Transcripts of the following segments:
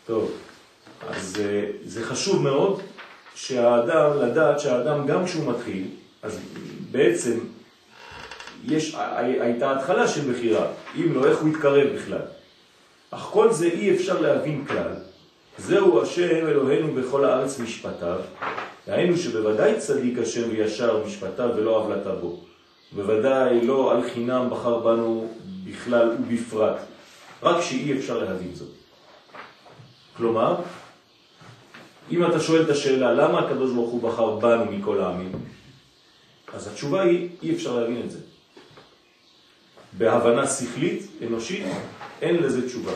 טוב, אז זה חשוב מאוד לדעת שהאדם גם כשהוא מתחיל, אז בעצם הייתה התחלה של בחירה, אם לא, איך הוא יתקרב בכלל. אך כל זה אי אפשר להבין כלל. זהו השם אלוהינו בכל הארץ משפטיו, דהיינו שבוודאי צדיק השם וישר משפטיו ולא עוולתה בו. בוודאי לא על חינם בחר בנו בכלל ובפרט, רק שאי אפשר להבין זאת. כלומר, אם אתה שואל את השאלה למה הקדוש ברוך הוא בחר בנו מכל העמים, אז התשובה היא אי אפשר להבין את זה. בהבנה שכלית, אנושית, אין לזה תשובה.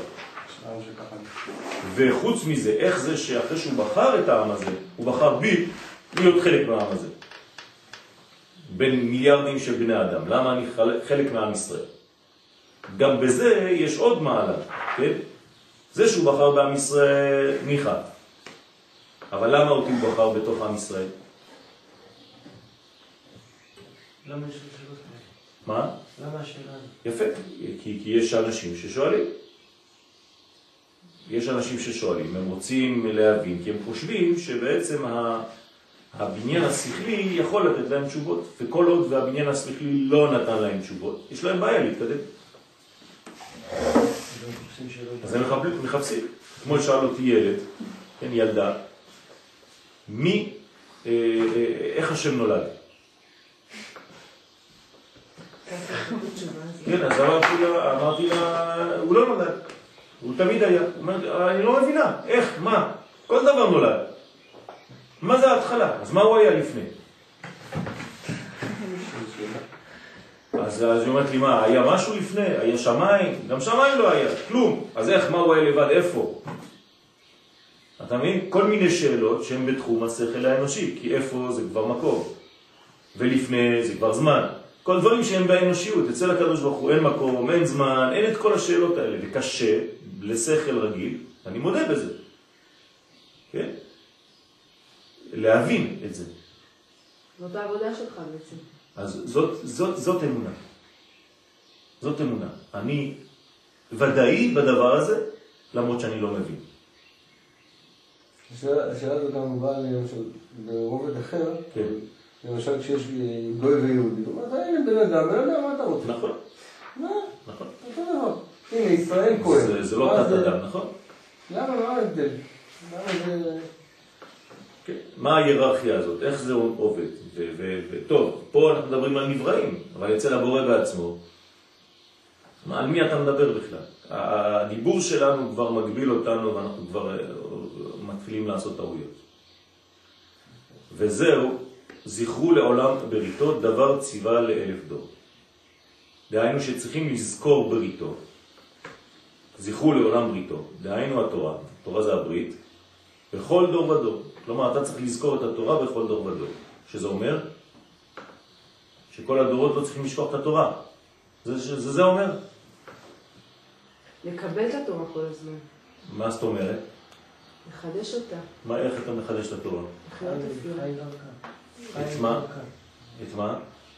וחוץ מזה, איך זה שאחרי שהוא בחר את העם הזה, הוא בחר בי להיות חלק מהעם הזה? בין מיליארדים של בני אדם. למה אני חלק מעם ישראל? גם בזה יש עוד מעלה, כן? זה שהוא בחר בעם ישראל ניחא. אבל למה אותי הוא בחר בתוך עם ישראל? למה יש שאלות? מה? למה השאלה? יפה, כי יש אנשים ששואלים. יש אנשים ששואלים, הם רוצים להבין, כי הם חושבים שבעצם הבניין השכלי יכול לתת להם תשובות, וכל עוד והבניין השכלי לא נתן להם תשובות, יש להם בעיה להתקדם. אז הם מחפשים. כמו שאל אותי ילד, כן, ילדה, איך השם נולד? כן, אז אמרתי לה, הוא לא נולד, הוא תמיד היה. הוא אומר, אני לא מבינה, איך, מה? כל דבר נולד. מה זה ההתחלה? אז מה הוא היה לפני? אז היא אומרת לי, מה, היה משהו לפני? היה שמיים? גם שמיים לא היה, כלום. אז איך, מה הוא היה לבד? איפה? אתה מבין? כל מיני שאלות שהן בתחום השכל האנושי, כי איפה זה כבר מקום, ולפני זה כבר זמן. כל דברים שהם באנושיות, אצל הקדוש ברוך הוא אין מקום, אין זמן, אין את כל השאלות האלה, וקשה לשכל רגיל, אני מודה בזה. כן? להבין את זה. זאת העבודה שלך בעצם. אז זאת אמונה. זאת אמונה. אני ודאי בדבר הזה, למרות שאני לא מבין. השאלה הזו גם באה ברובד אחר. כן. למשל כשיש גוי ויהודי, הוא אומר, הנה בן אדם, מה אתה רוצה? נכון. מה? נכון. אותו דבר. הנה, ישראל כהן. זה לא תת אדם, נכון? למה? מה ההבדל? למה זה... מה ההיררכיה הזאת? איך זה עובד? טוב, פה אנחנו מדברים על נבראים, אבל אצל הבורא בעצמו, על מי אתה מדבר בכלל? הדיבור שלנו כבר מגביל אותנו ואנחנו כבר מתחילים לעשות טעויות. וזהו, זכרו לעולם בריתו דבר ציווה לאלף דור. דהיינו שצריכים לזכור בריתו. זכרו לעולם בריתו. דהיינו התורה. התורה זה הברית. בכל דור ודור. כלומר, אתה צריך לזכור את התורה בכל דור ודור. שזה אומר שכל הדורות לא צריכים לשכוח את התורה. זה אומר. לקבל את התורה כל הזמן. מה זאת אומרת? לחדש אותה. איך אתה מחדש את התורה? לחיות אפילו. את מה? את מה?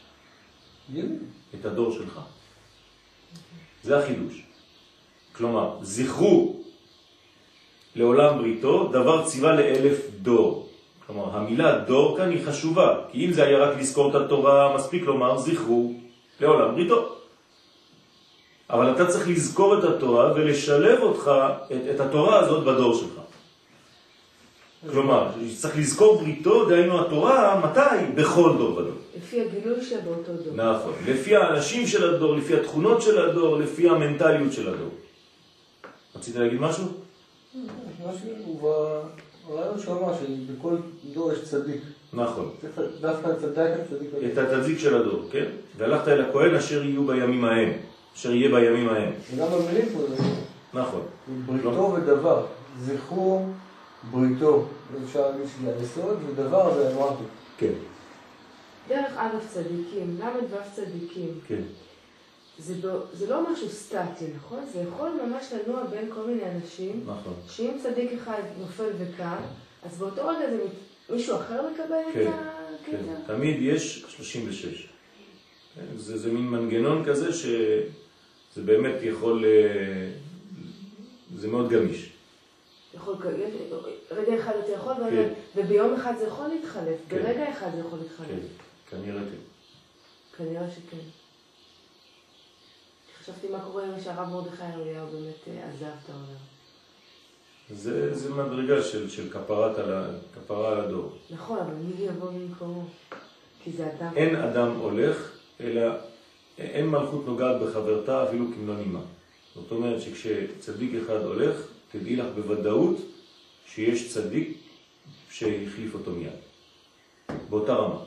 את הדור שלך. זה החידוש. כלומר, זכרו לעולם בריתו, דבר ציווה לאלף דור. כלומר, המילה דור כאן היא חשובה, כי אם זה היה רק לזכור את התורה, מספיק לומר, זכרו לעולם בריתו. אבל אתה צריך לזכור את התורה ולשלב אותך, את התורה הזאת בדור שלך. כלומר, צריך לזכור בריתו, דהיינו התורה, מתי? בכל דור ודור. לפי הגילוי שבאותו דור. נכון. לפי האנשים של הדור, לפי התכונות של הדור, לפי המנטליות של הדור. רצית להגיד משהו? משהו, הרעיון שאמר שבכל דור יש צדיק. נכון. דווקא צדיק. את הצדיק של הדור, כן? והלכת אל הכהן אשר יהיו בימים ההם. אשר יהיה בימים ההם. וגם במילים פה זה. נכון. בריתו ודבר. זכרו בריתו. אפשר להגיד שזה היסוד, ודבר זה אמרתי. כן. דרך א' צדיקים, ל' ו' צדיקים. כן. זה לא משהו סטטי, נכון? זה יכול ממש לנוע בין כל מיני אנשים. נכון. שאם צדיק אחד נופל וקם, אז באותו רגע זה מישהו אחר מקבל את הקטע? כן. תמיד יש 36. זה מין מנגנון כזה שזה באמת יכול, זה מאוד גמיש. רגע אחד אתה יכול, כן. וביום אחד זה יכול להתחלף, כן. ברגע אחד זה יכול להתחלף. כן, כנראה כן. כנראה שכן. חשבתי מה קורה אם שהרב מרדכי אליהו באמת עזב את העולם. זה מדרגה של כפרה על הדור. נכון, אבל מי יבוא במקומו? כי זה אדם. אין אדם הולך, אלא אין מלכות נוגעת בחברתה אפילו כמלוא נימה. זאת אומרת שכשצדיק אחד הולך, תדעי לך בוודאות שיש צדיק שהחליף אותו מיד. באותה רמה.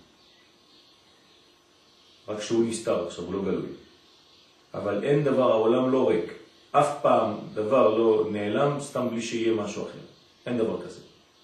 רק שהוא נסתר, עכשיו הוא לא גלוי. אבל אין דבר, העולם לא ריק. אף פעם דבר לא נעלם סתם בלי שיהיה משהו אחר. אין דבר כזה.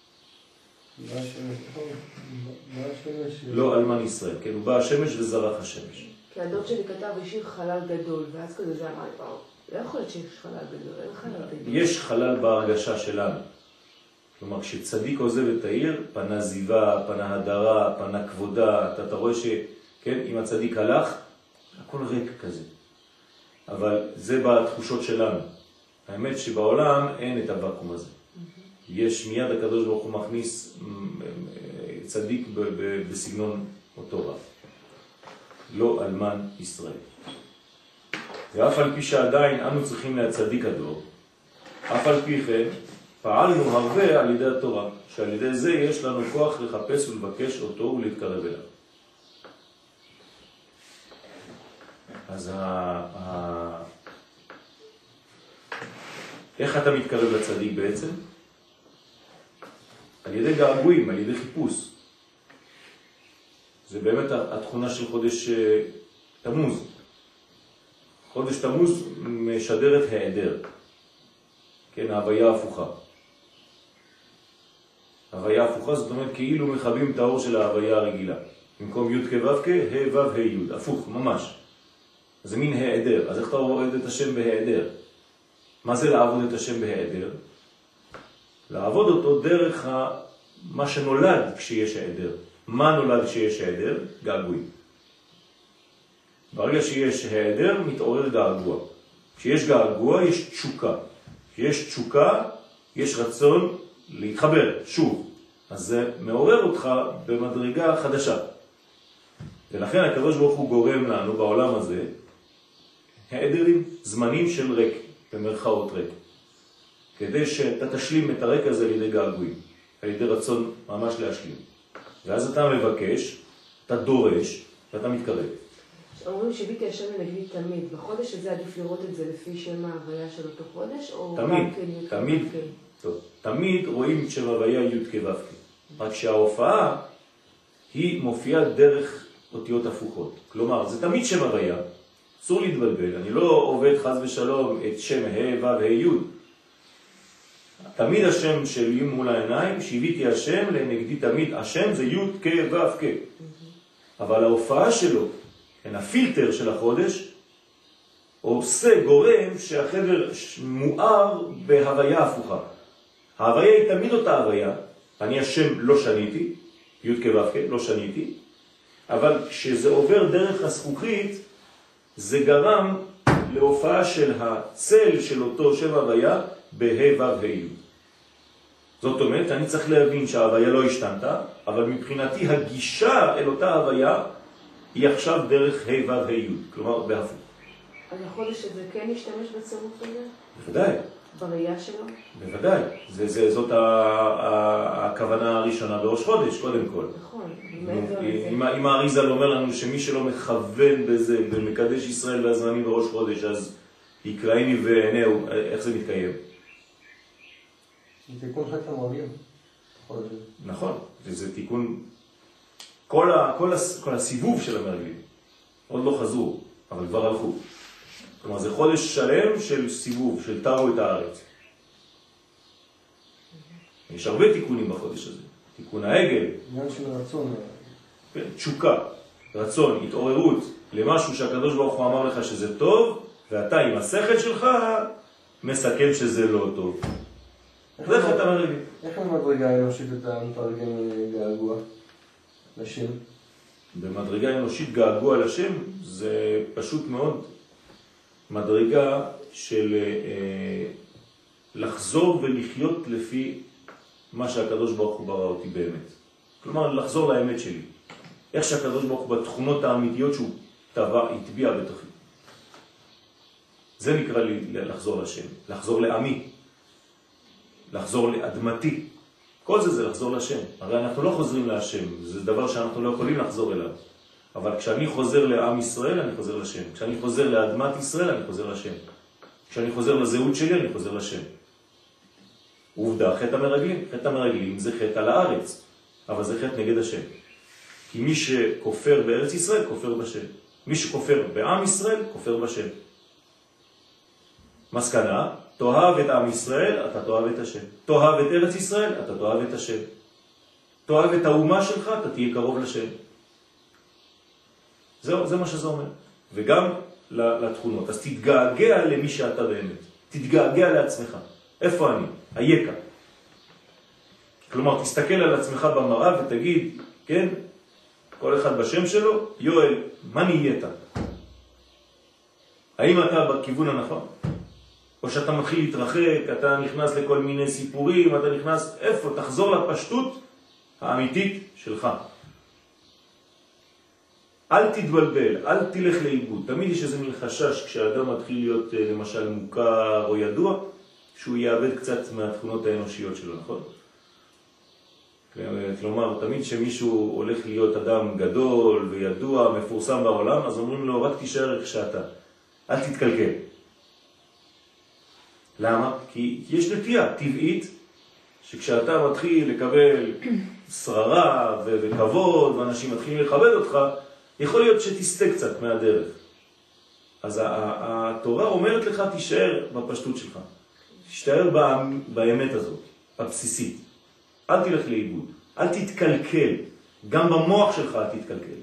לא אלמן ישראל, כן, הוא בא השמש וזרח השמש. כי הדוד שלי כתב בשיר חלל גדול, ואז כזה זה אמר, לא יכול להיות שיש חלל גדול, אין חלל גדול. יש חלל בהרגשה שלנו. כלומר, כשצדיק עוזב את העיר, פנה זיווה, פנה הדרה, פנה כבודה, אתה רואה שכן, אם הצדיק הלך, הכל ריק כזה. אבל זה בתחושות שלנו. האמת שבעולם אין את הוואקום הזה. יש מיד הקדוש ברוך הוא מכניס צדיק בסגנון אותו רב. לא אלמן ישראל. ואף על פי שעדיין אנו צריכים להצדיק הדור, אף על פי כן פעלנו הרבה על ידי התורה, שעל ידי זה יש לנו כוח לחפש ולבקש אותו ולהתקרב אליו. אז איך אתה מתקרב לצדיק בעצם? על ידי געגועים, על ידי חיפוש. זה באמת התכונה של חודש תמוז. חודש תמוז משדרת העדר. כן, ההוויה הפוכה. ההוויה הפוכה זאת אומרת כאילו מחבים את האור של ההוויה הרגילה. במקום י' כו' כ', ה' ו' ה' י', הפוך, ממש. זה מין העדר. אז איך אתה עובד את השם בהעדר? מה זה לעבוד את השם בהעדר? לעבוד אותו דרך מה שנולד כשיש העדר. מה נולד כשיש העדר? געגועים. ברגע שיש העדר, מתעורר געגוע. כשיש געגוע, יש תשוקה. כשיש תשוקה, יש רצון להתחבר, שוב. אז זה מעורר אותך במדרגה חדשה. ולכן הקדוש ברוך הוא גורם לנו בעולם הזה העדרים, זמנים של ריק, במרכאות ריק. כדי שאתה תשלים את הרק הזה על ידי געגועים, על ידי רצון ממש להשלים. ואז אתה מבקש, אתה דורש, ואתה מתקרב. אומרים שביתי השם לנגדי תמיד. בחודש הזה עדיף לראות את זה לפי שם ההוויה של אותו חודש? תמיד רואים שם ההוויה י' כו' כ'. רק שההופעה היא מופיעה דרך אותיות הפוכות. כלומר, זה תמיד שם ההוויה. אסור להתבלבל. אני לא עובד חס ושלום את שם ה' ו' ה' י'. תמיד השם שלי מול העיניים, שיביתי השם לנגדי תמיד. השם זה י' כ' ו' כ'. אבל ההופעה שלו, הפילטר של החודש, עושה גורם שהחבר מואר בהוויה הפוכה. ההוויה היא תמיד אותה הוויה. אני השם לא שניתי, י' כ' ו' כ', לא שניתי. אבל כשזה עובר דרך הזכוכית, זה גרם להופעה של הצל של אותו שם הוויה בה' ו' ה' י'. זאת אומרת, אני צריך להבין שההוויה לא השתנתה, אבל מבחינתי הגישה אל אותה הוויה היא עכשיו דרך ה' ו' ה' י', כלומר בהפוך. אז החודש הזה כן ישתמש בצירוף הזה? בוודאי. בראייה שלו? בוודאי. זאת הכוונה הראשונה בראש חודש, קודם כל. נכון. אם האריז"ל אומר לנו שמי שלא מכוון בזה, במקדש ישראל והזמנים בראש חודש, אז יקראיני ועינהו, איך זה מתקיים? זה תיקון חטא המרגלים. נכון, זה תיקון, כל הסיבוב של המרגלים, עוד לא חזרו, אבל כבר הלכו. כלומר, זה חודש שלם של סיבוב, של תארו את הארץ. יש הרבה תיקונים בחודש הזה. תיקון העגל. עניין של רצון. תשוקה, רצון, התעוררות למשהו שהקדוש ברוך הוא אמר לך שזה טוב, ואתה עם השכל שלך מסכם שזה לא טוב. זה חטא מרגלים. איך במדרגה האנושית אתה מתרגם געגוע לשם? במדרגה האנושית געגוע לשם זה פשוט מאוד מדרגה של לחזור ולחיות לפי מה שהקדוש ברוך הוא ברא אותי באמת. כלומר, לחזור לאמת שלי. איך שהקדוש ברוך הוא בתכונות האמיתיות שהוא הטביע בתוכי. זה נקרא לי לחזור לשם, לחזור לעמי, לחזור לאדמתי. כל זה לחזור לשם. הרי אנחנו לא חוזרים להשם, זה דבר שאנחנו לא יכולים לחזור אליו. אבל כשאני חוזר לעם ישראל, אני חוזר לשם. כשאני חוזר לאדמת ישראל, אני חוזר לשם. כשאני חוזר לזהות שלי, אני חוזר לשם. עובדה, חטא המרגלים. חטא המרגלים זה חטא על הארץ, אבל זה חטא נגד השם. כי מי שכופר בארץ ישראל, כופר בשם. מי שכופר בעם ישראל, כופר בשם. מסקנה, תאהב את עם ישראל, אתה תאהב את השם. תאהב את ארץ ישראל, אתה תאהב את השם. תאהב את האומה שלך, אתה תהיה קרוב לשם. זה מה שזה אומר. וגם לתכונות. אז תתגעגע למי שאתה באמת. תתגעגע לעצמך. איפה אני? היקה. כלומר, תסתכל על עצמך במראה ותגיד, כן, כל אחד בשם שלו, יואל, מה נהיית? האם אתה בכיוון הנכון? או שאתה מתחיל להתרחק, אתה נכנס לכל מיני סיפורים, אתה נכנס, איפה? תחזור לפשטות האמיתית שלך. אל תתבלבל, אל תלך לאיבוד. תמיד יש איזה מין חשש כשאדם מתחיל להיות למשל מוכר או ידוע, שהוא יאבד קצת מהתכונות האנושיות שלו, נכון? כלומר, תמיד שמישהו הולך להיות אדם גדול וידוע, מפורסם בעולם, אז אומרים לו, רק תישאר איך שאתה. אל תתקלקל. למה? כי יש נטייה טבעית, שכשאתה מתחיל לקבל שררה וכבוד, ואנשים מתחילים לכבד אותך, יכול להיות שתסתה קצת מהדרך. אז התורה אומרת לך, תישאר בפשטות שלך. תישאר באמת הזאת, הבסיסית. אל תלך לאיבוד, אל תתקלקל. גם במוח שלך אל תתקלקל.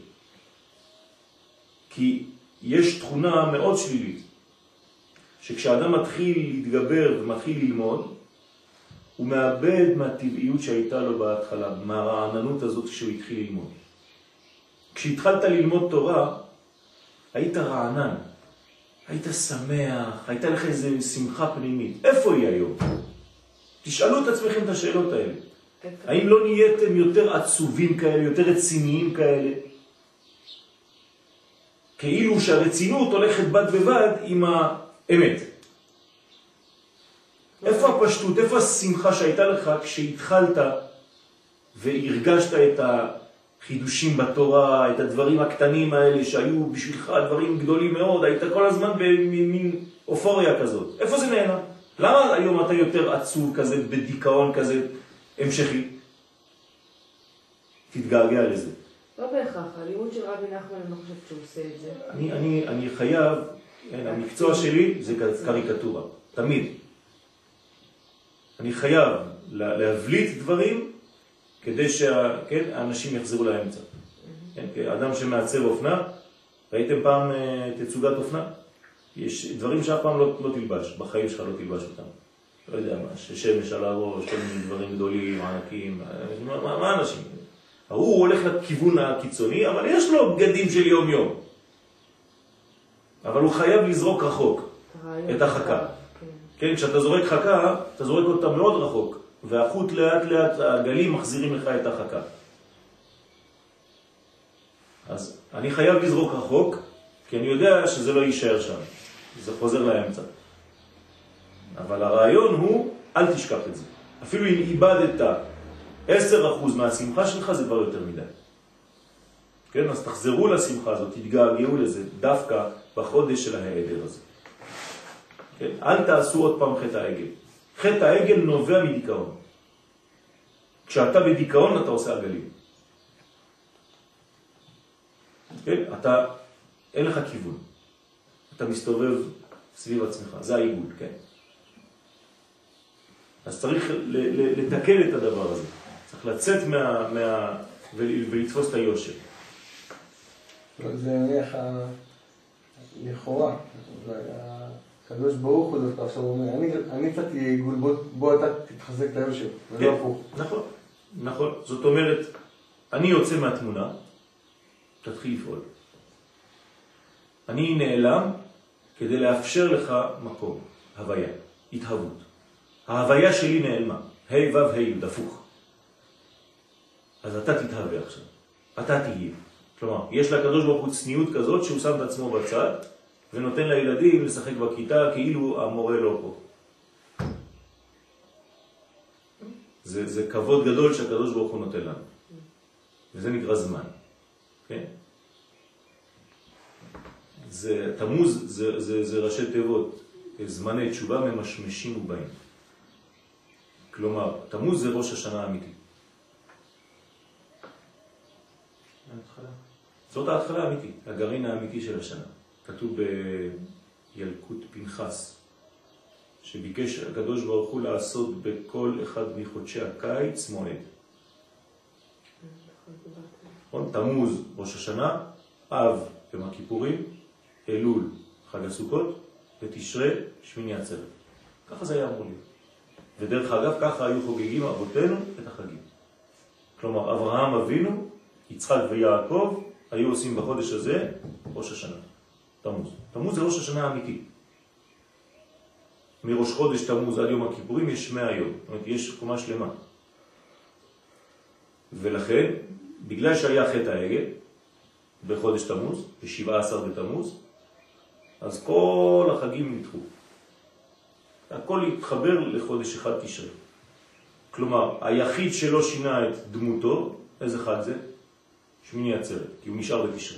כי יש תכונה מאוד שלילית, שכשאדם מתחיל להתגבר ומתחיל ללמוד, הוא מאבד מהטבעיות שהייתה לו בהתחלה, מהרעננות הזאת שהוא התחיל ללמוד. כשהתחלת ללמוד תורה, היית רענן, היית שמח, הייתה לך איזו שמחה פנימית. איפה היא היום? תשאלו את עצמכם את השאלות האלה. האם לא נהייתם יותר עצובים כאלה, יותר רציניים כאלה? כאילו שהרצינות הולכת בד בבד עם האמת. איפה הפשטות, איפה השמחה שהייתה לך כשהתחלת והרגשת את החידושים בתורה, את הדברים הקטנים האלה שהיו בשבילך דברים גדולים מאוד, היית כל הזמן במין אופוריה כזאת. איפה זה נהנה? למה היום אתה יותר עצוב כזה, בדיכאון כזה המשכי? תתגעגע לזה. לא בהכרח, הלימוד של רבי נחמן אני לא חושבת שהוא עושה את זה. אני חייב, המקצוע שלי זה קריקטורה, תמיד. אני חייב להבליט דברים כדי שהאנשים יחזרו לאמצע. אדם שמעצב אופנה, ראיתם פעם תצוגת אופנה? יש דברים שאף פעם לא תלבש, בחיים שלך לא תלבש אותם. לא יודע מה, ששמש על הראש, כל מיני דברים גדולים, ענקים, מה אנשים? הוא הולך לכיוון הקיצוני, אבל יש לו בגדים של יום יום. אבל הוא חייב לזרוק רחוק את החכה. כן, כשאתה זורק חכה, אתה זורק אותה מאוד רחוק, והחוט לאט לאט הגלים מחזירים לך את החכה. אז אני חייב לזרוק רחוק, כי אני יודע שזה לא יישאר שם. זה חוזר לאמצע. אבל הרעיון הוא, אל תשכח את זה. אפילו אם איבדת 10% מהשמחה שלך, זה כבר יותר מדי. כן, אז תחזרו לשמחה הזאת, תתגעגעו לזה, דווקא בחודש של ההיעדר הזה. כן? אל תעשו עוד פעם חטא העגל. חטא העגל נובע מדיכאון. כשאתה בדיכאון אתה עושה עגלים. כן? אין לך כיוון. אתה מסתובב סביב עצמך. זה העיגול, כן? אז צריך לתקן את הדבר הזה. צריך לצאת ולתפוס את היושר. זה נניח לכאורה. הקדוש ברוך הוא דווקא עכשיו אומר, אני קצת עיגול, בוא אתה תתחזק את היושר, ולא הפוך. נכון, נכון. זאת אומרת, אני יוצא מהתמונה, תתחיל לפעול. אני נעלם כדי לאפשר לך מקום, הוויה, התהוות. ההוויה שלי נעלמה. ה' ו' ה' י' דפוך. אז אתה תתהווה עכשיו. אתה תהיה. כלומר, יש לקדוש ברוך הוא צניעות כזאת שהוא שם את עצמו בצד ונותן לילדים לשחק בכיתה כאילו המורה לא פה. זה כבוד גדול שהקדוש ברוך הוא נותן לנו. וזה נקרא זמן. כן? תמוז זה ראשי תיבות. זמני תשובה ממשמשים ובאים. כלומר, תמוז זה ראש השנה האמיתי. זאת ההתחלה האמיתית, הגרעין האמיתי של השנה. כתוב בילקוט פנחס, שביקש הקדוש ברוך הוא לעשות בכל אחד מחודשי הקיץ מועד. תמוז ראש השנה, אב יום הכיפורים, אלול חג הסוכות, ותשרה שמיני עצרת. ככה זה היה אמור להיות. ודרך אגב, ככה היו חוגגים אבותינו את החגים. כלומר, אברהם אבינו, יצחק ויעקב, היו עושים בחודש הזה ראש השנה, תמוז. תמוז זה ראש השנה האמיתי. מראש חודש תמוז עד יום הכיפורים יש 100 יום. זאת אומרת, יש קומה שלמה. ולכן, בגלל שהיה חטא העגל, בחודש תמוז, ב-17 בתמוז, אז כל החגים נדחו. הכל התחבר לחודש אחד תשרה. כלומר, היחיד שלא שינה את דמותו, איזה חג זה? שמיני עצרת, כי הוא נשאר בתשרה.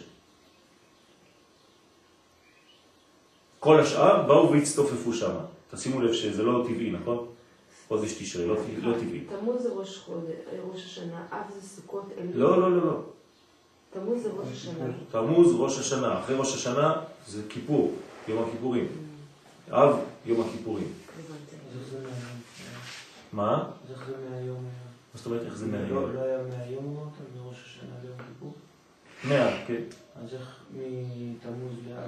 כל השאר באו והצטופפו שם. תשימו לב שזה לא טבעי, נכון? חודש תשרה, לא טבעי. תמוז זה ראש חודש, ראש השנה, אב זה סוכות אלול. לא. תמוז זה ראש השנה. תמוז ראש השנה, אחרי ראש השנה זה כיפור, יום הכיפורים. אב יום הכיפורים. מה? איך זה מהיום? מה זאת אומרת איך זה מהיום? לא היה מהיום אמרת? מראש השנה ליום כיפור? 100, כן. אז איך מתמוז לאב?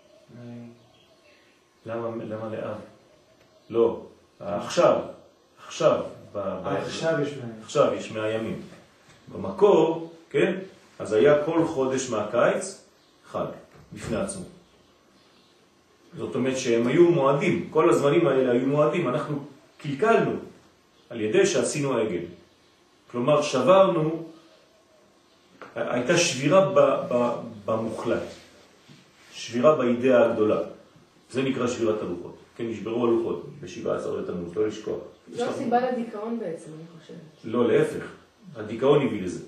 למה לאב? לא, עכשיו. עכשיו יש 100. עכשיו יש 100 ימים. במקור, כן? אז היה כל חודש מהקיץ חג, בפני עצמו. זאת אומרת שהם היו מועדים, כל הזמנים האלה היו מועדים, אנחנו קלקלנו על ידי שעשינו עגל. כלומר, שברנו, הייתה שבירה במוחלט, שבירה באידאה הגדולה. זה נקרא שבירת הלוחות. כן, נשברו הלוחות ב-17 בתמוז, לא לשכוח. זו הסיבה לדיכאון בעצם, אני חושבת. לא, להפך. הדיכאון הביא לזה.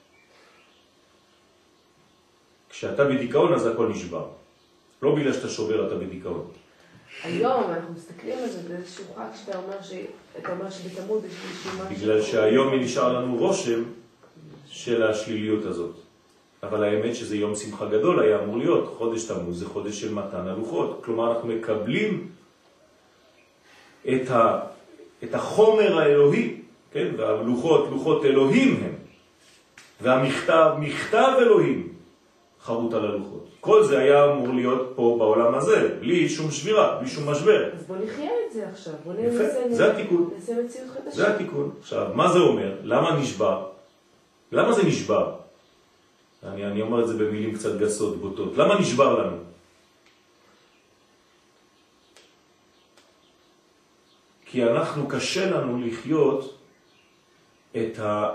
כשאתה בדיכאון אז הכל נשבר. לא בגלל שאתה שובר, אתה בדיכאון. היום אנחנו מסתכלים על זה באיזשהו חג שאתה אומר שבתמוז יש איזשהו משהו. בגלל שהיום נשאר לנו רושם של השליליות הזאת. אבל האמת שזה יום שמחה גדול היה אמור להיות. חודש תמוז זה חודש של מתן הלוחות. כלומר אנחנו מקבלים את החומר האלוהי, כן? והלוחות, לוחות אלוהים הם. והמכתב, מכתב אלוהים חרוט על הלוחות. כל זה היה אמור להיות פה בעולם הזה, בלי שום שבירה, בלי שום משבר. אז בוא נחיה את זה עכשיו. בוא יפה, זה התיקון. נעשה מציאות חדשה. זה התיקון. עכשיו, מה זה אומר? למה נשבר? למה זה נשבר? אני אומר את זה במילים קצת גסות, בוטות. למה נשבר לנו? כי אנחנו קשה לנו לחיות את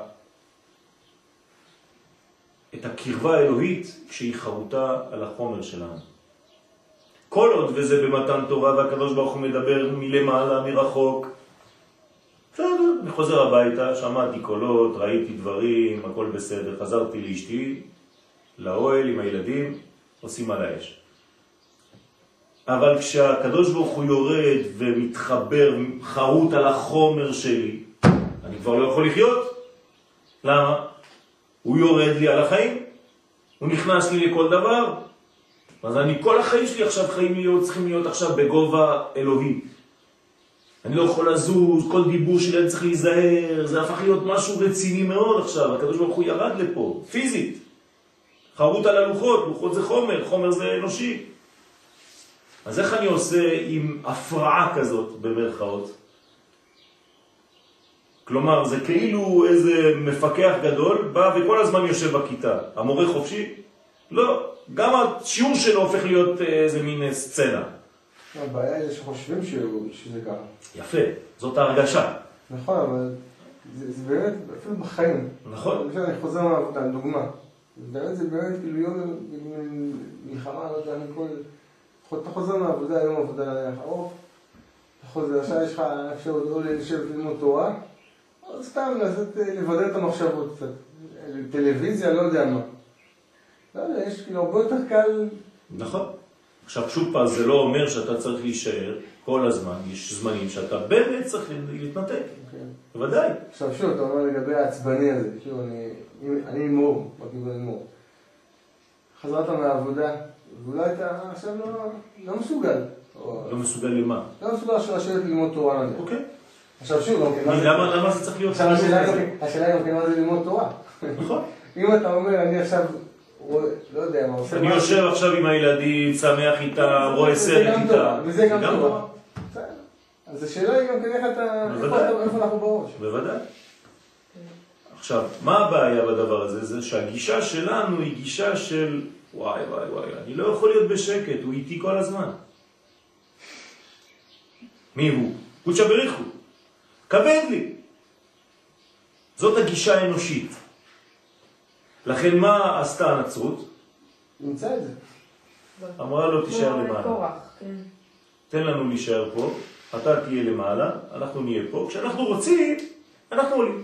הקרבה האלוהית כשהיא חרוטה על החומר שלנו. כל עוד וזה במתן תורה והקדוש ברוך הוא מדבר מלמעלה, מרחוק. בסדר, אני חוזר הביתה, שמעתי קולות, ראיתי דברים, הכל בסדר, חזרתי לאשתי, לאוהל עם הילדים, עושים על האש. אבל כשהקדוש ברוך הוא יורד ומתחבר, חרוט על החומר שלי, אני כבר לא יכול לחיות. למה? הוא יורד לי על החיים, הוא נכנס לי לכל דבר, אז כל החיים שלי עכשיו צריכים להיות עכשיו בגובה אלוהי. אני לא יכול לזוז, כל דיבור שלי אני צריך להיזהר, זה הפך להיות משהו רציני מאוד עכשיו, הקדוש ברוך הוא ירד לפה, פיזית. חרוט על הלוחות, לוחות זה חומר, חומר זה אנושי. אז איך אני עושה עם הפרעה כזאת במרכאות? כלומר, זה כאילו איזה מפקח גדול, בא וכל הזמן יושב בכיתה. המורה חופשי? לא. גם השיעור שלו הופך להיות איזה מין סצנה. הבעיה היא שחושבים שזה ככה. יפה, זאת ההרגשה. נכון, אבל זה באמת, אפילו בחיים. נכון. אני חוזר מהעבודה, דוגמה. באמת זה באמת כאילו יום מלחמה, לא יודע, אתה חוזר מהעבודה, יום עבודה ארוך, אתה חוזר, עכשיו יש לך אפשרות או לשבת ללמוד תורה, או סתם לבדר את המחשבות קצת. טלוויזיה, לא יודע מה. לא יודע, יש כאילו הרבה יותר קל... נכון. עכשיו שוב פעם, זה לא אומר שאתה צריך להישאר כל הזמן, יש זמנים שאתה באמת צריך להתנתק. בוודאי. עכשיו שוב, אתה אומר לגבי העצבני הזה, שוב, אני אמור, בכיוון אמור. חזרת מהעבודה, ואולי אתה עכשיו לא מסוגל. לא מסוגל למה? לא מסוגל לשבת ללמוד תורה נדע. אוקיי. עכשיו שוב, למה זה צריך להיות? עכשיו השאלה גם כן מה זה ללמוד תורה. נכון. אם אתה אומר, אני עכשיו, לא יודע מה עושה. אני יושב עכשיו עם הילדים, שמח איתם, רואה סרט איתם. וזה גם תורה. אז השאלה היא גם כן איך אתה, איפה אנחנו בראש. בוודאי. עכשיו, מה הבעיה בדבר הזה? זה שהגישה שלנו היא גישה של וואי, אני לא יכול להיות בשקט, הוא איתי כל הזמן. מי הוא? קודשא בריך הוא. כבד לי. זאת הגישה האנושית. לכן מה עשתה הנצרות? נמצא את זה. אמרה לו תישאר למעלה. תן לנו להישאר פה, אתה תהיה למעלה, אנחנו נהיה פה. כשאנחנו רוצים, אנחנו עולים.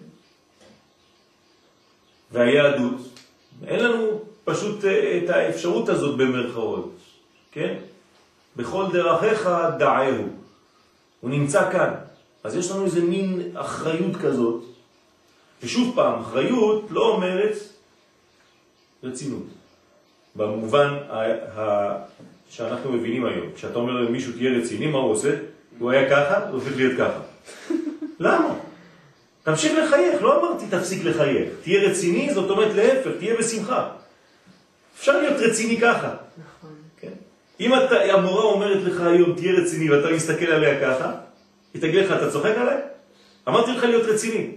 והיהדות, אין לנו פשוט את האפשרות הזאת במרכאות, כן? בכל דרכיך דעהו. הוא נמצא כאן. אז יש לנו איזה מין אחריות כזאת. ושוב פעם, אחריות לא אומרת רצינות. במובן שאנחנו מבינים היום. כשאתה אומר למישהו תהיה רציני, מה הוא עושה? הוא היה ככה, הוא הופך להיות ככה. למה? תמשיך לחייך, לא אמרתי תפסיק לחייך. תהיה רציני, זאת אומרת להפך, תהיה בשמחה. אפשר להיות רציני ככה. נכון. כן? אם המורה אומרת לך היום תהיה רציני ואתה מסתכל עליה ככה, היא תגיד לך, אתה צוחק עליה? אמרתי לך להיות רציני.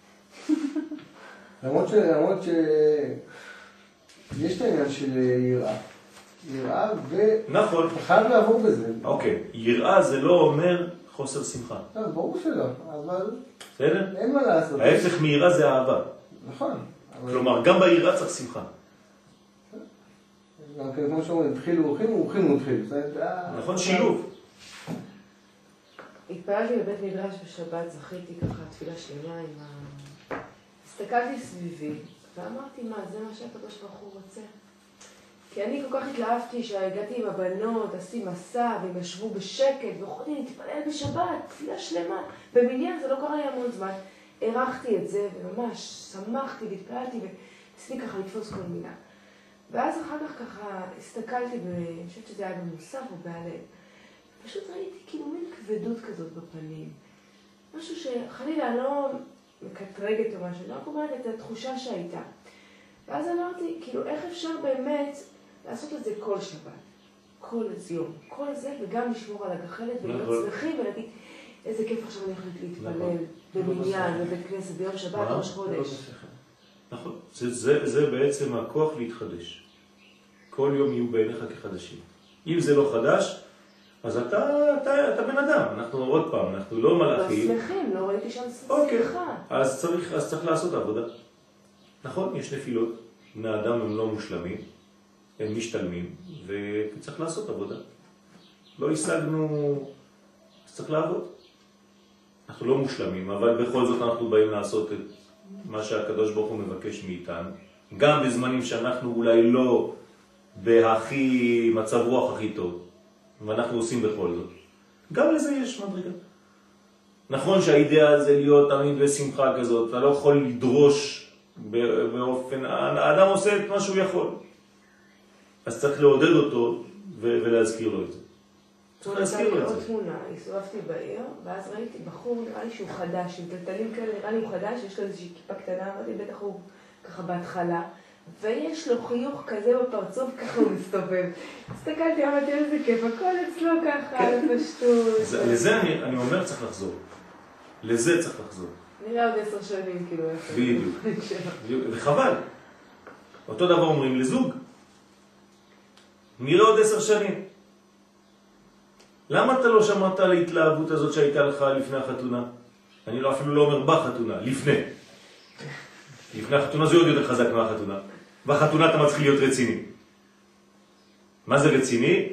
למרות יש את העניין של יראה. יראה נכון. אתה חייב לעבור בזה. אוקיי, יראה זה לא אומר חוסר שמחה. לא, ברור שלא, אבל בסדר? אין מה לעשות. ההפך מיראה זה אהבה. נכון. כלומר, גם ביראה צריך שמחה. גם כמו שאומרים, התחילו הולכים. נכון, שילוב. התפעלתי בבית מדרש בשבת, זכיתי ככה תפילה שלמה עם הסתכלתי סביבי, ואמרתי, מה, זה מה שהקדוש ברוך הוא רוצה? כי אני כל כך התלהבתי שהגעתי עם הבנות, עשיתי מסע, והם ישבו בשקט, ויכולתי להתפלל בשבת, תפילה שלמה. במניין זה לא קרה לי המון זמן. ערכתי את זה, וממש שמחתי והתפעלתי, וניסיתי ככה לתפוס כל מילה. ואז אחר כך ככה הסתכלתי, ואני חושבת שזה היה במוסף או בהלל. פשוט ראיתי כאילו מין כבדות כזאת בפנים. משהו שחלילה לא מקטרגת או משהו, לא אומרת את התחושה שהייתה. ואז אמרתי, כאילו, איך אפשר באמת לעשות את זה כל שבת, כל יום, כל זה, וגם לשמור על הגחלת ולהיות שמחים ולהגיד, איזה כיף עכשיו אני יכולת להתפלל במניין, בבית כנסת, ביום שבת, ראש חודש. נכון, זה בעצם הכוח להתחדש. כל יום יהיו בעיניך כחדשים. אם זה לא חדש, אז אתה בן אדם, אנחנו עוד פעם, אנחנו לא מלאכים. לא שמחים, לא ראיתי שם שמחה. אוקיי, אז צריך לעשות עבודה. נכון, יש נפילות, בני אדם הם לא מושלמים, הם משתלמים, וצריך לעשות עבודה. לא השגנו, צריך לעבוד. אנחנו לא מושלמים, אבל בכל זאת אנחנו באים לעשות את מה שהקדוש ברוך הוא מבקש מאיתנו, גם בזמנים שאנחנו אולי לא בהכי מצב רוח הכי טוב, ואנחנו עושים בכל זאת. גם לזה יש מדרגה. נכון שהאידאה זה להיות תמיד בשמחה כזאת, אתה לא יכול לדרוש באופן, האדם עושה את מה שהוא יכול. אז צריך לעודד אותו ולהזכיר לו את זה. צריך להזכיר לו את זה. עוד תמונה, הסתובבתי בעיר, ואז ראיתי בחור, נראה לי שהוא חדש, עם טלטלים כאלה, נראה לי הוא חדש, יש לו איזושהי כיפה קטנה, אמרתי, בטח הוא ככה בהתחלה, ויש לו חיוך כזה בפרצוף, ככה הוא מסתובב. הסתכלתי, אמרתי, איזה כיף, הכל אצלו ככה, בפשטות. לזה אני אומר צריך לחזור. לזה צריך לחזור. נראה עוד 10 שנים, כאילו. בדיוק. וחבל. אותו דבר אומרים לזוג. נראה עוד 10 שנים. למה אתה לא שמעת על ההתלהבות הזאת שהייתה לך לפני החתונה? אני אפילו לא אומר בחתונה, לפני. לפני החתונה זה עוד יותר חזק מהחתונה. בחתונה אתה מצליח להיות רציני. מה זה רציני?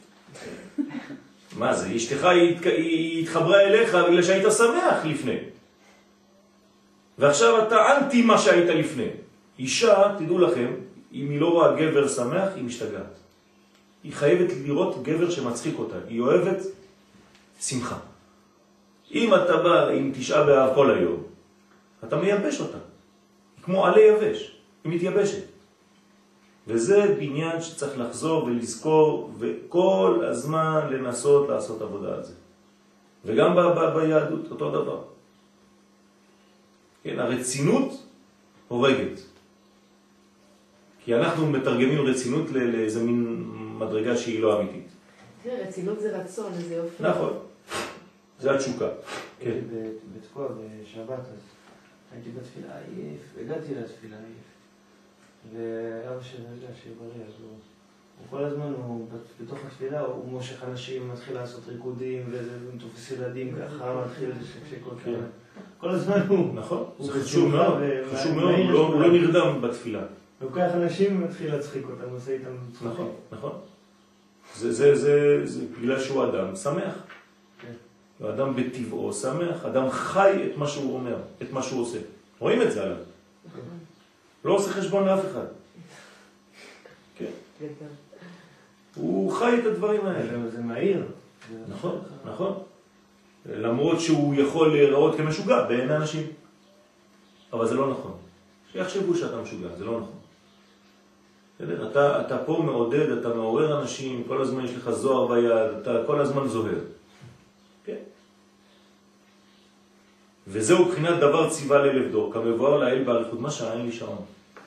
מה זה? אשתך היא התחברה אליך בגלל שהיית שמח לפני. ועכשיו אתה אנטי מה שהיית לפני. אישה, תדעו לכם, אם היא לא רואה גבר שמח, היא משתגעת. היא חייבת לראות גבר שמצחיק אותה. היא אוהבת שמחה. אם אתה בא עם 9 באב כל היום, אתה מייבש אותה. היא כמו עלי יבש. היא מתייבשת. וזה בניין שצריך לחזור ולזכור, וכל הזמן לנסות לעשות עבודה על זה. וגם ביהדות, אותו דבר. כן, הרצינות הורגת. כי אנחנו מתרגמים רצינות לאיזה מין מדרגה שהיא לא אמיתית. תראה, רצינות זה רצון, זה יופי. נכון. זה התשוקה. כן. בתקוע בשבת, אז הייתי בתפילה עייף, הגעתי לתפילה עייף. ואבא שלי יודע שיהיה בריא, אז הוא כל הזמן, בתוך התפילה, הוא מושך אנשים, מתחיל לעשות ריקודים, ותופס ילדים ככה, מתחיל לשקשק אותם. כל הזמן הוא... נכון, זה חשוב מאוד, חשוב מאוד, הוא לא נרדם בתפילה. הוא לוקח אנשים ומתחיל להצחיק אותם, הוא עושה איתם צחוקים. נכון, נכון. זה בגלל שהוא אדם שמח. הוא אדם בטבעו שמח, אדם חי את מה שהוא אומר, את מה שהוא עושה. רואים את זה עליו. לא עושה חשבון לאף אחד. כן. הוא חי את הדברים האלה. זה מהיר. נכון, נכון. למרות שהוא יכול להיראות כמשוגע בעין האנשים. אבל זה לא נכון. שיחשבו שאתה משוגע, זה לא נכון. אתה פה מעודד, אתה מעורר אנשים, כל הזמן יש לך זוהר ביד, אתה כל הזמן זוהר. כן. וזהו בחינת דבר ציווה ל1,000 דור, כמבואר לאל באריכות. מה שעה? אין לי שעון.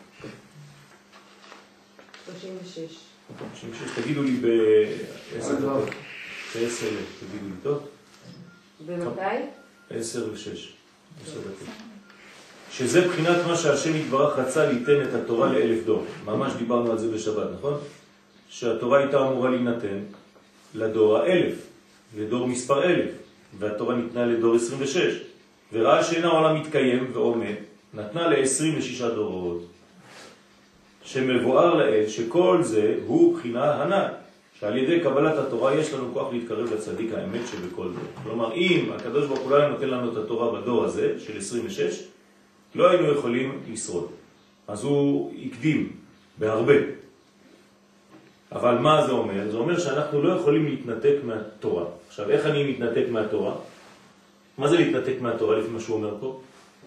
36. 36, תגידו לי ב-10 דקות. ב-10, תגידו לי טוב. במתי? 10 ו-6. 10 דקות. שזה בחינת מה שהשם יתברך רצה ליתן את התורה ל1,000 דור. ממש דיברנו על זה בשבת, נכון? שהתורה הייתה אמורה להינתן לדור ה-1000, לדור מספר 1000, והתורה ניתנה לדור 26. וראה שאין העולם מתקיים ועומד, נתנה ל26 דורות. שמבואר לאל שכל זה הוא בחינה הנ"ל, שעל ידי קבלת התורה יש לנו כוח להתקרב לצדיק האמת שבכל דור. כלומר, אם הקדוש ברוך הוא לא נותן לנו את התורה בדור הזה של 26, לא היינו יכולים לשרוד. אז הוא יקדים בהרבה. אבל מה זה אומר? זה אומר שאנחנו לא יכולים להתנתק מהתורה. עכשיו, איך אני מתנתק מהתורה? מה זה להתנתק מהתורה לפי מה שהוא אומר פה?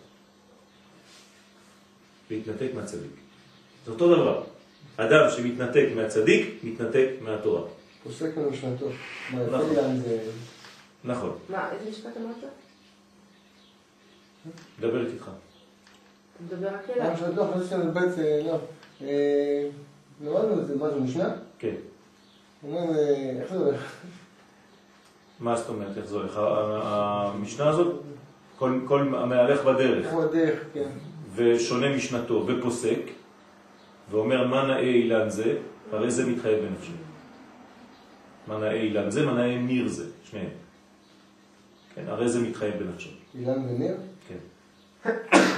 להתנתק מהצדיק. זה אותו דבר. אדם שמתנתק מהצדיק, מתנתק מהתורה. פוסק ממשנתו. נכון. נכון. מה, איזה משפט אמרת? דבר איתך. אתה מדבר רק אליו. משנתו, חושב שאני בית, לא. למדנו את זה, מה זה, משנה? כן. איך זה הולך? מה זאת אומרת, איך זה הולך? המשנה הזאת, כל המהלך בדרך. בדרך, כן. ושונה משנתו ופוסק, ואומר מה נאה אילן זה, הרי זה מתחייב בנפשו. מה נאה אילן זה, מה נאה ניר זה, שניהם. כן, הרי זה מתחייב בנפשו. אילן וניר? כן.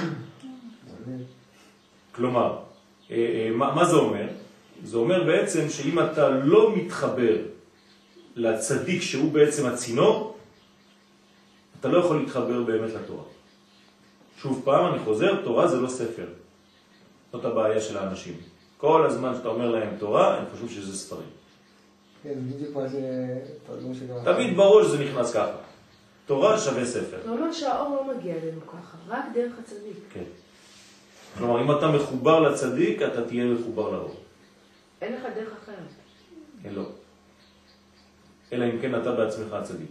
כלומר, מה זה אומר? זה אומר בעצם שאם אתה לא מתחבר לצדיק שהוא בעצם הצינור, אתה לא יכול להתחבר באמת לתורה. שוב פעם, אני חוזר, תורה זה לא ספר. זאת הבעיה של האנשים. כל הזמן שאתה אומר להם תורה, הם חושבים שזה ספרים. כן, בדיוק מה זה... תמיד בראש זה נכנס ככה. תורה שווה ספר. זה אומר שהאור לא מגיע אלינו ככה, רק דרך הצדיק. כן. כלומר, אם אתה מחובר לצדיק, אתה תהיה מחובר לאור. אין לך דרך אחרת. כן, לא. אלא אם כן אתה בעצמך הצדיק.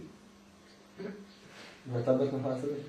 ואתה בעצמך הצדיק?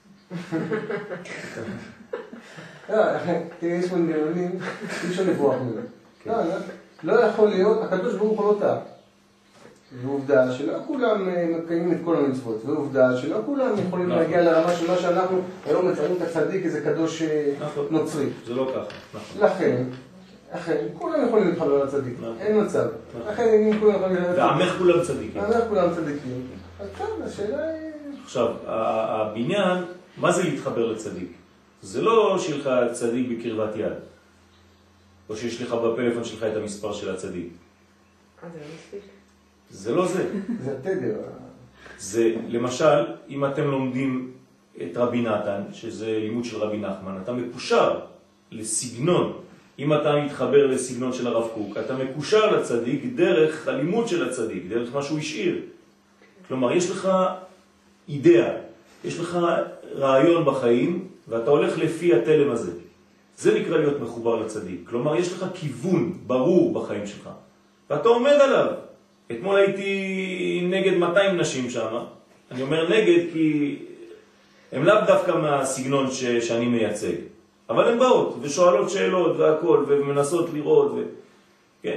תראה, יש מנגנונים, אי אפשר לברוח מזה. לא יכול להיות, הקדוש ברוך הוא לא טעה. ועובדה שלא כולם מקיימים את כל המצוות, ועובדה שלא כולם יכולים להגיע לרמה של מה שאנחנו היום מציינים את הצדיק, איזה קדוש נוצרי. זה לא ככה, נכון. לכן, אכן, כולם יכולים להתחבר לצדיק, אין מצב. אכן, אם כולם יכולים להתחבר לצדיק. ועמך כולם צדיקים. ועמך כולם צדיקים. אז טוב, השאלה היא... עכשיו, הבניין, מה זה להתחבר לצדיק? זה לא שיהיה לך צדיק בקרבת יד, או שיש לך בפלאפון שלך את המספר של הצדיק. זה לא מספיק. זה לא זה. זה התדר. זה, למשל, אם אתם לומדים את רבי נתן, שזה לימוד של רבי נחמן, אתה מקושר לסגנון. אם אתה מתחבר לסגנון של הרב קוק, אתה מקושר לצדיק דרך הלימוד של הצדיק, דרך מה שהוא השאיר. כלומר, יש לך אידאה, יש לך רעיון בחיים, ואתה הולך לפי התלם הזה. זה נקרא להיות מחובר לצדיק. כלומר, יש לך כיוון ברור בחיים שלך, ואתה עומד עליו. אתמול הייתי נגד 200 נשים שם. אני אומר נגד כי הם לאו דווקא מהסגנון שאני מייצג. אבל הן באות ושואלות שאלות והכל, ומנסות לראות. כן.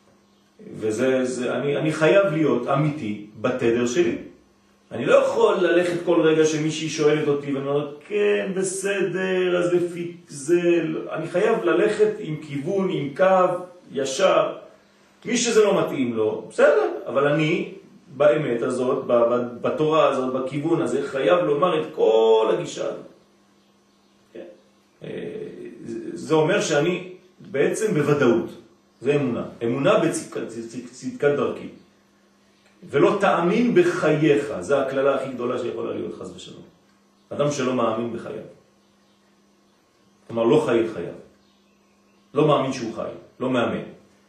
אני חייב להיות אמיתי בתדר שלי. אני לא יכול ללכת כל רגע שמישהי שואלת אותי ואני אומר, כן, בסדר, אז לפי זה... אני חייב ללכת עם כיוון, עם קו, ישר. מי שזה לא מתאים לו, בסדר, אבל אני, באמת הזאת, בתורה הזאת, בכיוון הזה, חייב לומר את כל הגישה הזאת. כן. זה אומר שאני בעצם בוודאות, זה אמונה. אמונה בצדקת דרכי. ולא תאמין בחייך, זה הכללה הכי גדולה שיכולה להיות, חס ושלום. אדם שלא מאמין בחייו. כלומר, לא חי את חייו. לא מאמין שהוא חי, לא מאמין.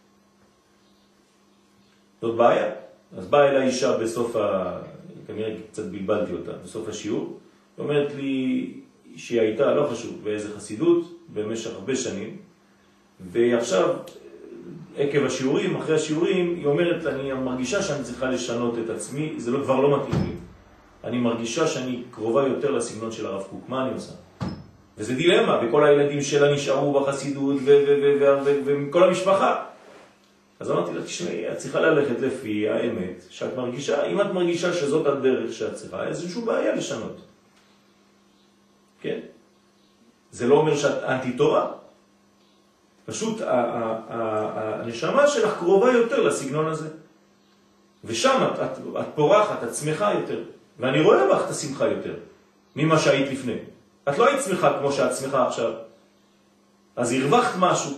זאת בעיה. אז באה אליי אישה בסוף כנראה קצת בלבלתי אותה, בסוף השיעור, ואומרת לי שהיא הייתה, לא חשוב, באיזה חסידות, במשך הרבה שנים, ועכשיו, עקב השיעורים, אחרי השיעורים, היא אומרת, אני מרגישה שאני צריכה לשנות את עצמי, זה כבר לא מתאים לי. אני מרגישה שאני קרובה יותר לסגנון של הרב קוק, מה אני עושה? וזה דילמה, וכל הילדים שלה נשארו בחסידות, וכל המשפחה. אז אמרתי לה, תשמעי, את צריכה ללכת לפי האמת שאת מרגישה. אם את מרגישה שזאת הדרך שאת צריכה, אז איזשהו בעיה לשנות. כן? זה לא אומר שאת אנטי תורה. פשוט הנשמה שלך קרובה יותר לסגנון הזה. ושם את פורחת, את שמחה יותר. ואני רואה בך את השמחה יותר ממה שהיית לפני. את לא היית שמחה כמו שאת שמחה עכשיו. אז הרווחת משהו.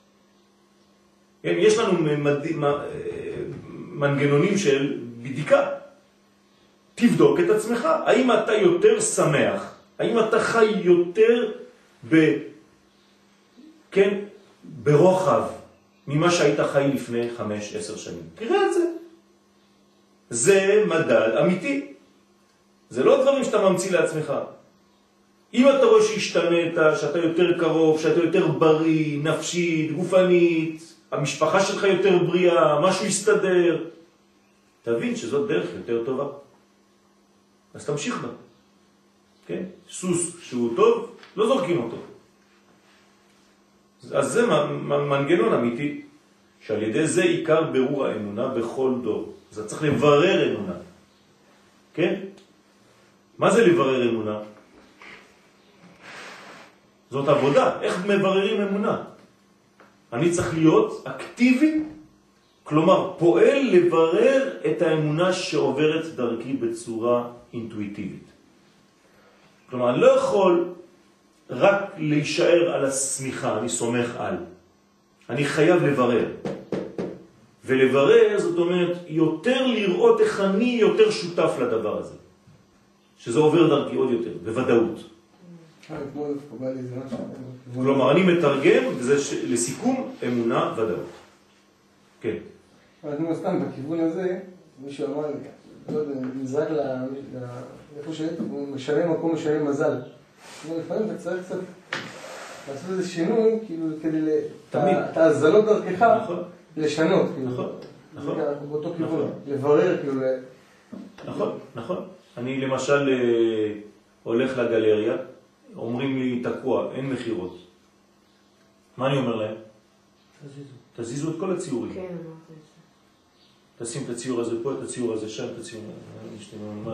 יש לנו מנגנונים של בדיקה. תבדוק את עצמך. האם אתה יותר שמח? האם אתה חי יותר ברוחב ממה שהיית חי לפני 5-10 שנים? תראה את זה. זה מדד אמיתי. זה לא דברים שאתה ממציא לעצמך. אם אתה רואה שהשתנית, שאתה יותר קרוב, שאתה יותר בריא, נפשית, גופנית, המשפחה שלך יותר בריאה, משהו יסתדר, תבין שזאת דרך יותר טובה. אז תמשיך בה. כן? סוס שהוא טוב, לא זורקים אותו. אז זה מנגנון אמיתי, שעל ידי זה עיקר ברור האמונה בכל דור. אז אתה צריך לברר אמונה. כן? מה זה לברר אמונה? זאת עבודה. איך מבררים אמונה? אני צריך להיות אקטיבי, כלומר פועל לברר את האמונה שעוברת דרכי בצורה אינטואיטיבית. כלומר, אני לא יכול רק להישאר על הסמיכה, אני סומך על. אני חייב לברר. ולברר זאת אומרת יותר לראות איך אני יותר שותף לדבר הזה. שזה עובר דרכי עוד יותר, בוודאות. כלומר, אני מתרגם, וזה לסיכום, אמונה ודאות. כן. אז נו, סתם, בכיוון הזה, מישהו אמר לי, לא יודע, נזרק לאיפה שהיית, הוא משנה מקום, משנה מזל. לפעמים אתה צריך קצת לעשות איזה שינוי, כאילו, כדי את ההזלות דרכך לשנות. נכון. באותו כיוון, לברר, כאילו. נכון. אני למשל הולך לגלריה, אומרים לי, תקוע, אין מחירות. מה אני אומר להם? תזיזו את כל הציורים. כן, אמרתי את זה. תשים את הציור הזה פה, את הציור הזה שם, את הציור... מה?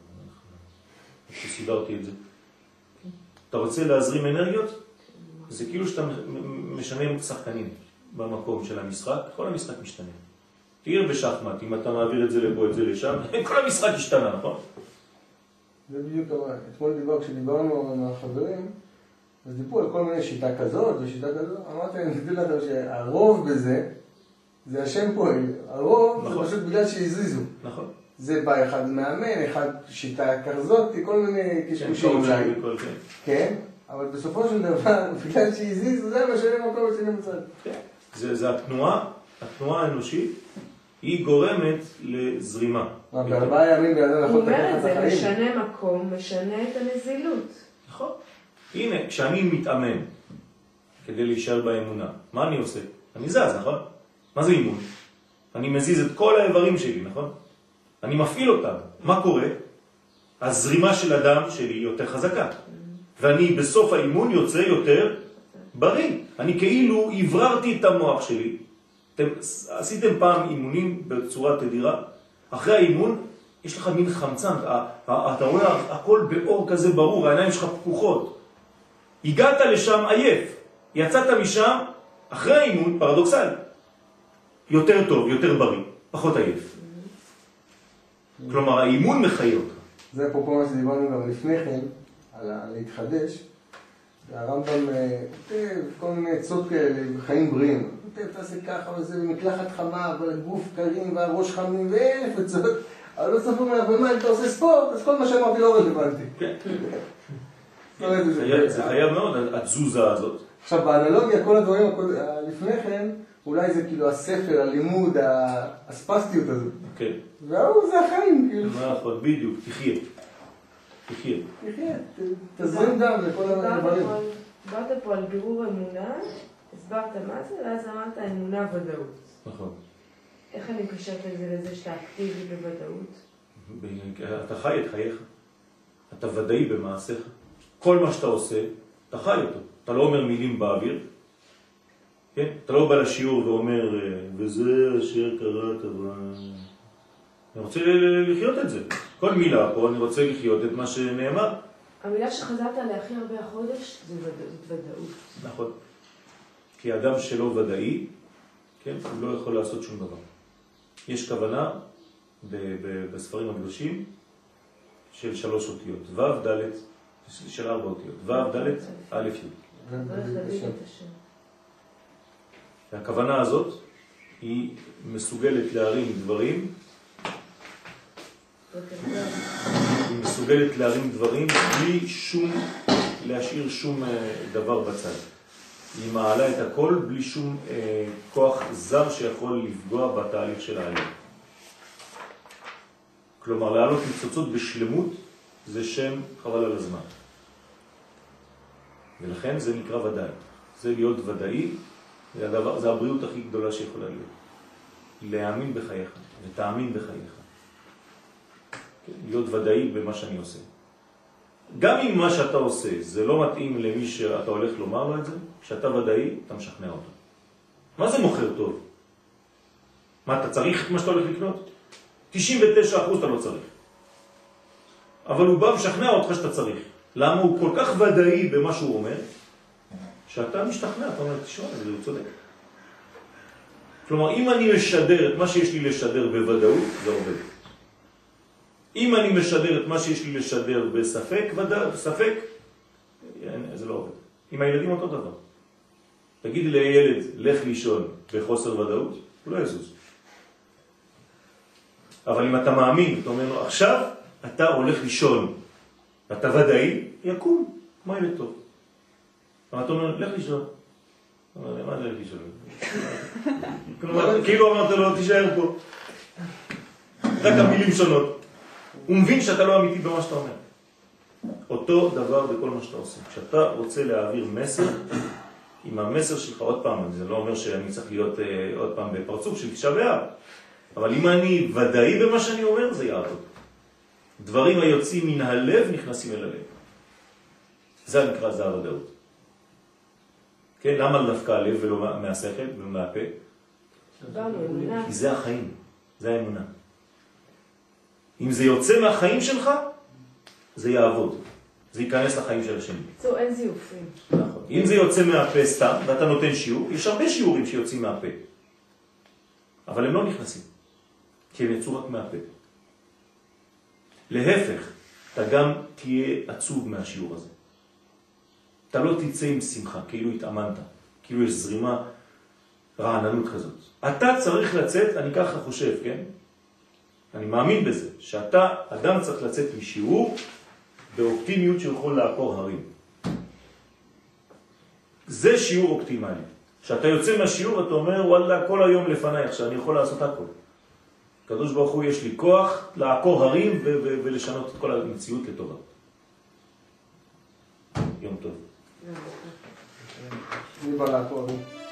שסידרתי את זה. אתה רוצה להזרים אנרגיות? זה כאילו שאתה משנה שחקנים. במקום של המשחק, כל המשחק משתנה. תראה בשחמט, אם אתה מעביר את זה לפה, את זה לשם, כל המשחק השתנה, נכון? זה בדיוק אמרה. אתמול כשדיברנו עם החברים, אז דיברו על כל מיני שיטה כזאת ושיטה כזאת. אמרתי, אני אגיד לכם שהרוב בזה, זה השם פועל. הרוב נכון. זה פשוט בגלל שהזיזו. נכון. זה בא אחד מאמן, אחד שיטה כזאת, כל מיני קשקושים אולי. כן, אבל בסופו של דבר, בגלל שהזיזו, זה משנה מקום ושני מצד. זה התנועה האנושית, היא גורמת לזרימה. ב4 ימים באדם יכול הוא אומר לקחת את את זה, החיים. משנה מקום, משנה את הנזילות. נכון. הנה, כשאני מתאמן כדי להישאר באמונה, מה אני עושה? אני זז, נכון? מה זה אימון? אני מזיז את כל האיברים שלי, נכון? אני מפעיל אותם. מה קורה? הזרימה של הדם שלי יותר חזקה. ואני בסוף האימון יוצא יותר בריא. אני כאילו הבררתי את המוח שלי. עשיתם פעם אימונים בצורה תדירה? אחרי האימון יש לך מין חמצן. אתה רואה הכל באור כזה ברור, העיניים שלך פקוחות. הגעת לשם עייף. יצאת משם אחרי האימון, פרדוקסל. יותר טוב, יותר בריא, פחות עייף. כלומר, האימון מחיה אותך. זה אפרופו מה שדיברנו גם לפני כן, על להתחדש. הרמב"ם כותב כל מיני עצות כאלה בחיים בריאים. כותב, תעשה ככה וזה, מקלחת חמה, אבל הגוף קרים והראש חמים ואלף עצות. אבל לא ספרו ממך, ומה, אם אתה עושה ספורט, אז כל מה שאמרתי לא רלוונטי. כן. זה חייב מאוד, התזוזה הזאת. עכשיו, באנלוגיה, כל הדברים לפני כן, אולי זה כאילו הספר, הלימוד, הספסטיות הזאת. כן. והוא זה החיים, כאילו. נכון, בדיוק, תחיה. תחיה. תחיה, תזרים דם לכל הדברים. דיברת פה על בירור אמונה, הסברת מה זה, ואז אמרת אמונה ודאות. נכון. איך אני מקשרת את זה לזה שאתה אקטיבי בוודאות? אתה חי את חייך. אתה ודאי במעשיך. כל מה שאתה עושה, אתה חי אותו. אתה לא אומר מילים באוויר. כן? אתה לא בא לשיעור ואומר, וזה אשר קראת, אני רוצה לחיות את זה. כל מילה פה, אני רוצה לחיות את מה שנאמר. המילה שחזרת עליה הכי הרבה החודש, זה ודאות. נכון. כי אדם שלא ודאי, כן, הוא לא יכול לעשות שום דבר. יש כוונה בספרים הקדושים של 3 אותיות. ו' ד' של 4 אותיות. ו' ד' א' י'. והכוונה הזאת היא מסוגלת להרים דברים, היא מסוגלת להרים דברים בלי להשאיר שום דבר בצד. היא מעלה את הכל בלי שום כוח זר שיכול לפגוע בתהליך של העלייה. כלומר, לעלות ניצוצות בשלמות זה שם חבל על הזמן. ולכן זה נקרא ודאי. זה להיות ודאי, זה הבריאות הכי גדולה שיכולה להיות. להאמין בחייך ותאמין בחייך. להיות ודאי במה שאני עושה. גם אם מה שאתה עושה זה לא מתאים למי שאתה הולך לומר לו את זה, כשאתה ודאי, אתה משכנע אותו. מה זה מוכר טוב? מה, אתה צריך את מה שאתה הולך לקנות? 99% אתה לא צריך. אבל הוא בא ומשכנע אותך שאתה צריך. למה? הוא כל כך ודאי במה שהוא אומר, שאתה משתכנע, אתה אומר, תשמע, הוא צודק. כלומר, אם אני משדר את מה שיש לי לשדר בוודאות, זה עובד. אם אני משדר את מה שיש לי לשדר בספק, ספק, זה לא עובד. עם הילדים אותו דבר. תגיד לילד, לך לישון בחוסר ודאות, הוא לא יזוז. אבל אם אתה מאמין, אתה אומר לו, עכשיו אתה הולך לישון, אתה ודאי, יקום, מה ילד טוב. אבל אתה אומר, לך לישון. הוא אומר, מה זה לך לישון? כאילו אמרת לו, תישאר פה. רק המילים שונות. הוא מבין שאתה לא אמיתי במה שאתה אומר. אותו דבר בכל מה שאתה עושה. כשאתה רוצה להעביר מסר, עם המסר שלך עוד פעם, זה לא אומר שאני צריך להיות עוד פעם בפרצוף של תשעה באב, אבל אם אני ודאי במה שאני אומר, זה יעבוד. דברים היוצאים מן הלב נכנסים אל הלב. זה נקרא, זה הוודאות. כן, למה דווקא הלב ולא מהשכל ולא מהפה? כי זה החיים, זה האמונה. אם זה יוצא מהחיים שלך, זה יעבוד. זה ייכנס לחיים של השני. זו אין זיופים. נכון. אם זה יוצא מהפה סתם, ואתה נותן שיעור, יש הרבה שיעורים שיוצאים מהפה. אבל הם לא נכנסים, כי הם יצאו רק מהפה. להפך, אתה גם תהיה עצוב מהשיעור הזה. אתה לא תצא עם שמחה, כאילו התאמנת, כאילו יש זרימה, רעננות כזאת. אתה צריך לצאת, אני ככה חושב, כן? אני מאמין בזה, שאתה, אדם צריך לצאת משיעור באופטימיות שיכול לעקור הרים. זה שיעור אופטימלי. שאתה יוצא מהשיעור ואתה אומר, וואלה, כל היום לפניי, עכשיו אני יכול לעשות הכל. הקדוש ברוך הוא יש לי כוח לעקור הרים ולשנות את כל המציאות לטובה. יום טוב. אני בא לעקור הרים.